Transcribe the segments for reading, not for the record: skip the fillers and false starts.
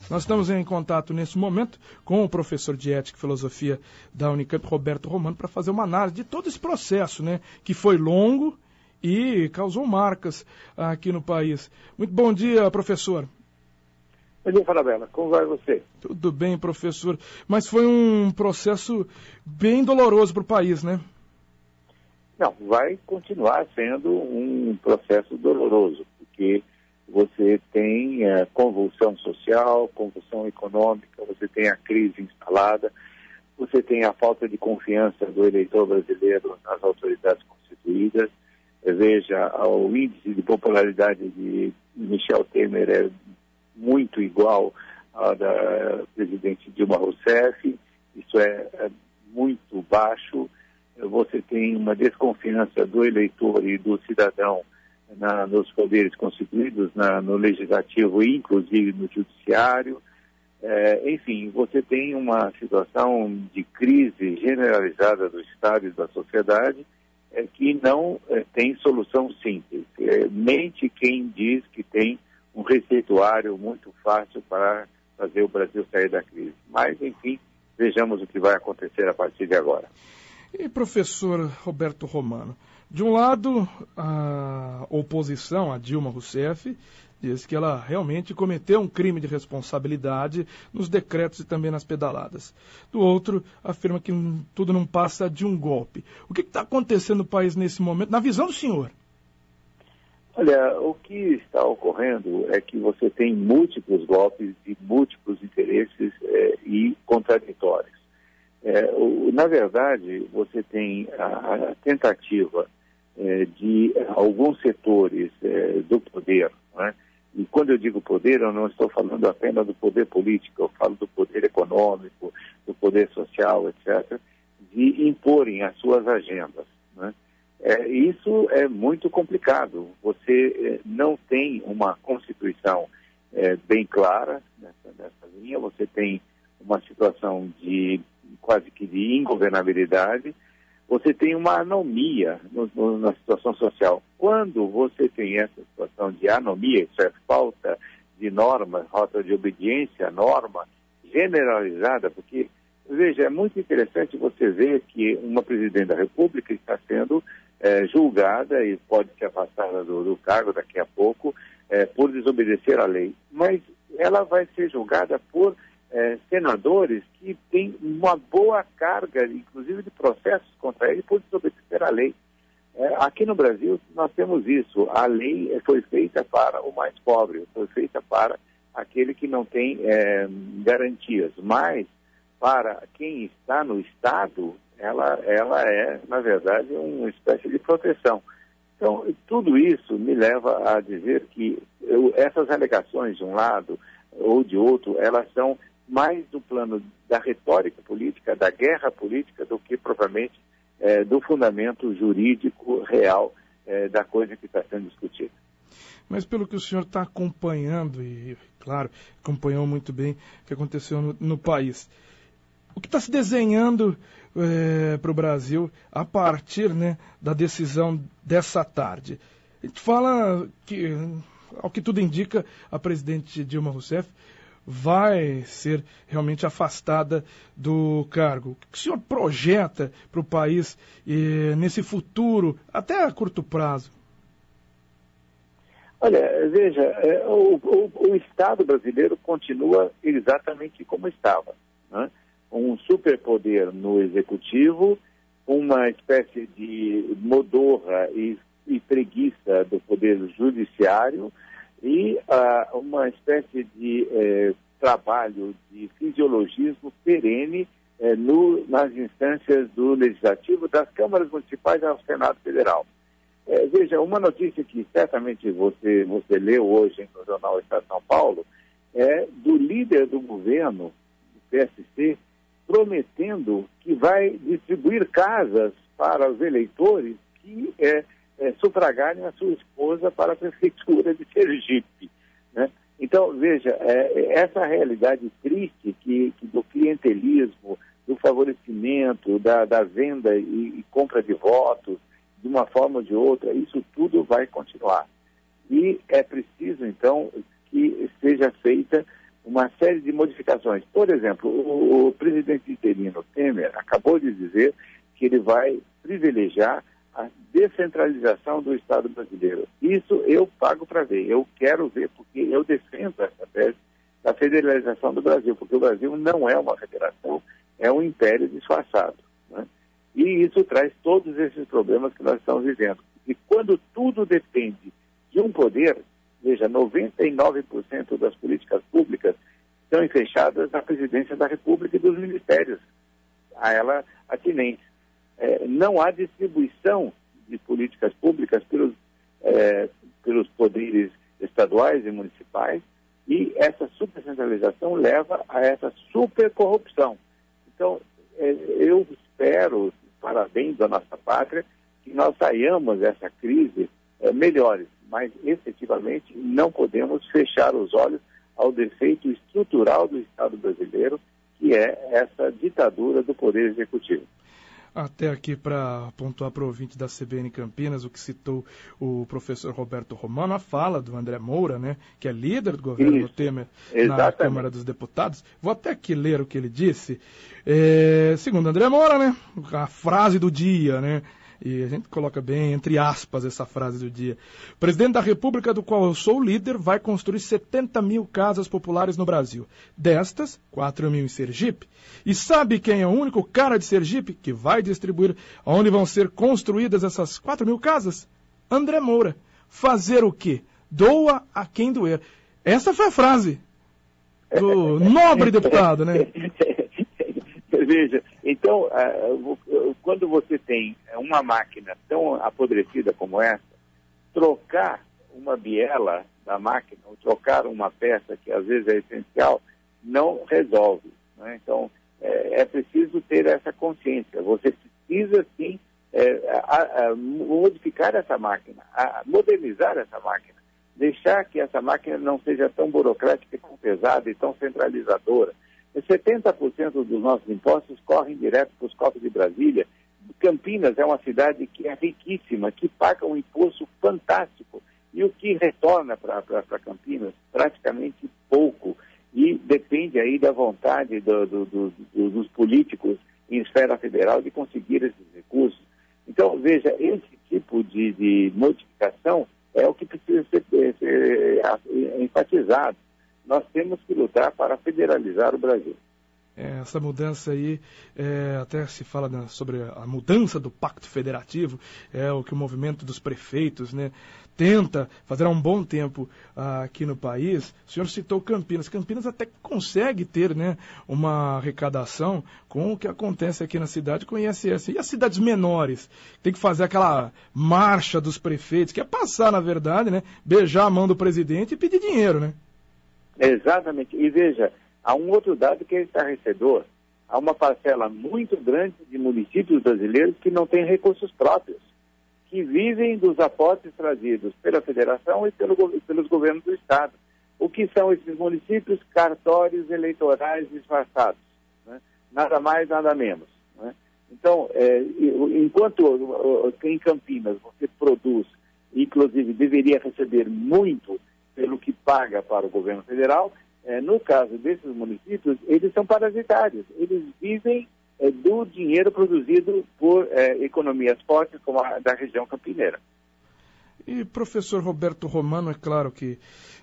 Nós estamos em contato nesse momento com o professor de Ética e Filosofia da Unicamp, Roberto Romano, para fazer uma análise de todo esse processo, né, que foi longo e causou marcas aqui no país. Muito bom dia, professor. Bom dia, Farabella. Como vai você? Tudo bem, professor. Mas foi um processo bem doloroso para o país, né? Não, vai continuar sendo um processo doloroso, porque você tem convulsão social, convulsão econômica, você tem a crise instalada, você tem a falta de confiança do eleitor brasileiro nas autoridades constituídas. Veja, o índice de popularidade de Michel Temer é muito igual ao da presidente Dilma Rousseff, isso é muito baixo. Você tem uma desconfiança do eleitor e do cidadão nos poderes constituídos, no legislativo e inclusive no judiciário. Enfim, você tem uma situação de crise generalizada do Estado e da sociedade que não tem solução simples. Mente quem diz que tem um receituário muito fácil para fazer o Brasil sair da crise. Mas, enfim, vejamos o que vai acontecer a partir de agora. E professor Roberto Romano, de um lado, a oposição a Dilma Rousseff diz que ela realmente cometeu um crime de responsabilidade nos decretos e também nas pedaladas. Do outro, afirma que tudo não passa de um golpe. O que está acontecendo no país nesse momento, na visão do senhor? Olha, o que está ocorrendo é que você tem múltiplos golpes de múltiplos interesses e contraditórios. Na verdade, você tem a tentativa de alguns setores do poder, né? E quando eu digo poder, eu não estou falando apenas do poder político, eu falo do poder econômico, do poder social, etc., de imporem as suas agendas, né? Isso é muito complicado. Você não tem uma Constituição bem clara nessa linha, você tem uma situação de quase que de ingovernabilidade, você tem uma anomia na situação social. Quando você tem essa situação de anomia, isso é falta de norma, falta de obediência à norma generalizada, porque, veja, é muito interessante você ver que uma presidente da República está sendo julgada e pode ser afastada do cargo daqui a pouco por desobedecer à lei. Mas ela vai ser julgada por senadores que têm uma boa carga, inclusive de processos contra ele por desobedecer à lei. Aqui no Brasil nós temos isso. A lei foi feita para o mais pobre, foi feita para aquele que não tem garantias. Mas para quem está no Estado, ela é, na verdade, uma espécie de proteção. Então, tudo isso me leva a dizer que essas alegações de um lado ou de outro, elas são mais do plano da retórica política, da guerra política, do que propriamente do fundamento jurídico real da coisa que está sendo discutida. Mas pelo que o senhor está acompanhando, e claro, acompanhou muito bem o que aconteceu no país, o que está se desenhando para o Brasil a partir, né, da decisão dessa tarde? A gente fala que, ao que tudo indica, a presidente Dilma Rousseff vai ser realmente afastada do cargo. O que o senhor projeta para o país nesse futuro, até a curto prazo? Olha, veja, o Estado brasileiro continua exatamente como estava, né? Um superpoder no executivo, uma espécie de modorra e preguiça do poder judiciário, e uma espécie de trabalho de fisiologismo perene nas instâncias do Legislativo, das câmaras municipais ao Senado Federal. Veja, uma notícia que certamente você leu hoje no jornal Estado de São Paulo é do líder do governo, do PSC, prometendo que vai distribuir casas para os eleitores que sufragarem a sua esposa para a prefeitura de Sergipe, né? Então, veja, essa realidade triste do clientelismo, do favorecimento, da venda e compra de votos, de uma forma ou de outra, isso tudo vai continuar. E é preciso, então, que seja feita uma série de modificações. Por exemplo, o presidente interino Temer acabou de dizer que ele vai privilegiar a descentralização do Estado brasileiro. Isso eu pago para ver, eu quero ver, porque eu defendo essa tese da federalização do Brasil, porque o Brasil não é uma federação, é um império disfarçado, né? E isso traz todos esses problemas que nós estamos vivendo. E quando tudo depende de um poder, veja, 99% das políticas públicas estão enfechadas na presidência da República e dos ministérios a ela atinentes. Não há distribuição de políticas públicas pelos poderes estaduais e municipais, e essa supercentralização leva a essa supercorrupção. Então, eu espero, para bem da nossa pátria, que nós saiamos dessa crise melhores, mas efetivamente não podemos fechar os olhos ao defeito estrutural do Estado brasileiro, que é essa ditadura do Poder Executivo. Até aqui para pontuar para o ouvinte da CBN Campinas, o que citou o professor Roberto Romano, a fala do André Moura, né, que é líder do governo do Temer na Câmara dos Deputados. Vou até aqui ler o que ele disse. Segundo André Moura, né, a frase do dia, né, e a gente coloca bem entre aspas essa frase do dia. O presidente da República, do qual eu sou líder, vai construir 70 mil casas populares no Brasil. Destas, 4 mil em Sergipe. E sabe quem é o único cara de Sergipe que vai distribuir onde vão ser construídas essas 4 mil casas? André Moura. Fazer o quê? Doa a quem doer. Essa foi a frase do nobre deputado, né? Veja, então, quando você tem uma máquina tão apodrecida como essa, trocar uma biela da máquina, ou trocar uma peça que às vezes é essencial, não resolve, né? Então, é preciso ter essa consciência. Você precisa, sim, modificar essa máquina, modernizar essa máquina, deixar que essa máquina não seja tão burocrática, tão pesada e tão centralizadora. 70% dos nossos impostos correm direto para os cofres de Brasília. Campinas é uma cidade que é riquíssima, que paga um imposto fantástico. E o que retorna para Campinas? Praticamente pouco. E depende aí da vontade dos políticos em esfera federal de conseguir esses recursos. Então, veja, esse tipo de modificação é o que precisa ser enfatizado. Nós temos que lutar para federalizar o Brasil. Essa mudança aí, até se fala sobre a mudança do Pacto Federativo, é o que o movimento dos prefeitos, né, tenta fazer há um bom tempo aqui no país. O senhor citou Campinas. Campinas até consegue ter, né, uma arrecadação com o que acontece aqui na cidade com o ISS. E as cidades menores? Tem que fazer aquela marcha dos prefeitos, que é passar, na verdade, né, beijar a mão do presidente e pedir dinheiro, né? Exatamente. E veja, há um outro dado que é estarrecedor. Há uma parcela muito grande de municípios brasileiros que não têm recursos próprios, que vivem dos aportes trazidos pela federação e pelos governos do Estado. O que são esses municípios? Cartórios eleitorais disfarçados, né? Nada mais, nada menos, né? Então, enquanto em Campinas você produz, inclusive deveria receber muito pelo que paga para o governo federal, no caso desses municípios, eles são parasitários. Eles vivem do dinheiro produzido por economias fortes como a da região campineira. E, professor Roberto Romano, é claro que,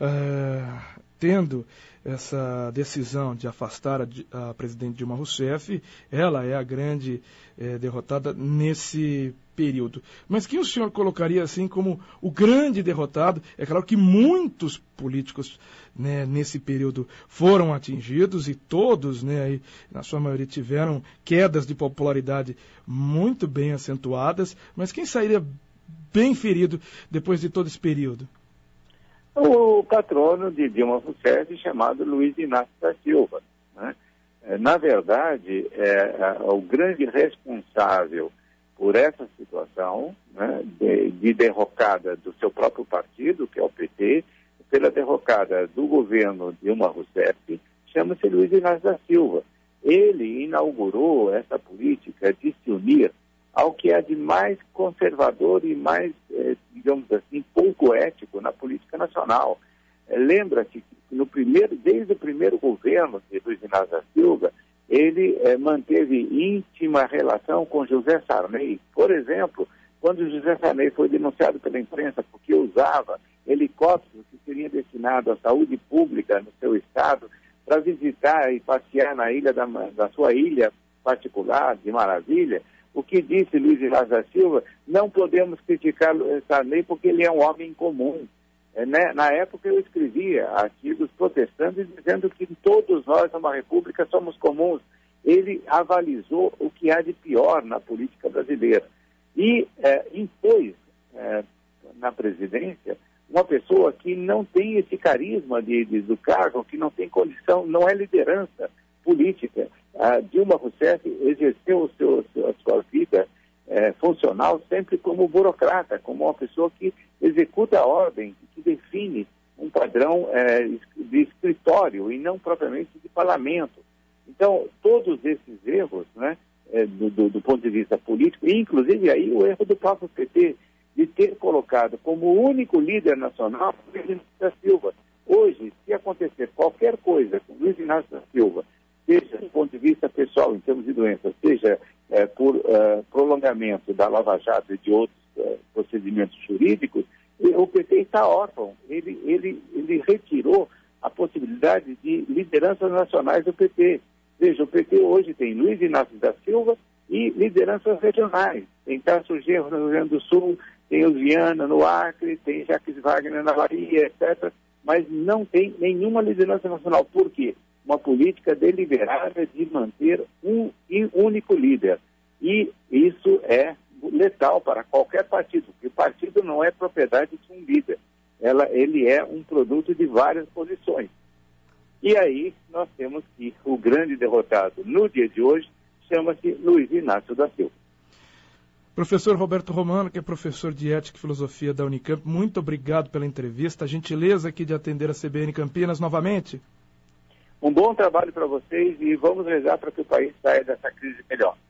tendo essa decisão de afastar a presidente Dilma Rousseff, ela é a grande derrotada nesse período. Mas quem o senhor colocaria assim como o grande derrotado? É claro que muitos políticos, né, nesse período foram atingidos e todos, né, aí, na sua maioria, tiveram quedas de popularidade muito bem acentuadas, mas quem sairia bem ferido depois de todo esse período? O patrono de Dilma Rousseff, chamado Luiz Inácio da Silva, né? Na verdade, o grande responsável por essa situação, né, de derrocada do seu próprio partido, que é o PT, pela derrocada do governo Dilma Rousseff, chama-se Luiz Inácio da Silva. Ele inaugurou essa política de se unir ao que é de mais conservador e mais, digamos assim, pouco ético na política nacional. Lembra-se que desde o primeiro governo de Luiz Inácio da Silva, ele manteve íntima relação com José Sarney. Por exemplo, quando José Sarney foi denunciado pela imprensa porque usava helicópteros que seriam destinados à saúde pública no seu estado para visitar e passear na ilha da sua ilha particular, de Maravilha, o que disse Luiz Inácio da Silva: não podemos criticar Sarney porque ele é um homem comum. Na época eu escrevia artigos protestando e dizendo que todos nós, numa república, somos comuns. Ele avalizou o que há de pior na política brasileira e impôs na presidência uma pessoa que não tem esse carisma do cargo, que não tem condição, não é liderança política. Dilma Rousseff exerceu a sua vida funcional sempre como burocrata, como uma pessoa que executa a ordem, que define um padrão de escritório e não propriamente de parlamento. Então, todos esses erros, né, do ponto de vista político, e inclusive aí o erro do próprio PT, de ter colocado como único líder nacional Luiz Inácio da Silva. Hoje, se acontecer qualquer coisa com Luiz Inácio da Silva, seja do ponto de vista pessoal, em termos de doença, seja por prolongamento da Lava Jato e de outros procedimentos jurídicos, o PT está órfão. Ele retirou a possibilidade de lideranças nacionais do PT. Veja, o PT hoje tem Luiz Inácio da Silva e lideranças regionais. Tem Tasso Genro no Rio Grande do Sul, tem o Viana no Acre, tem Jacques Wagner na Bahia, etc., mas não tem nenhuma liderança nacional. Por quê? Uma política deliberada de manter um único líder. E isso é letal para qualquer partido, porque o partido não é propriedade de um líder. Ele é um produto de várias posições. E aí nós temos que o grande derrotado no dia de hoje chama-se Luiz Inácio da Silva. Professor Roberto Romano, que é professor de Ética e Filosofia da Unicamp, muito obrigado pela entrevista, a gentileza aqui de atender a CBN Campinas novamente. Um bom trabalho para vocês e vamos rezar para que o país saia dessa crise melhor.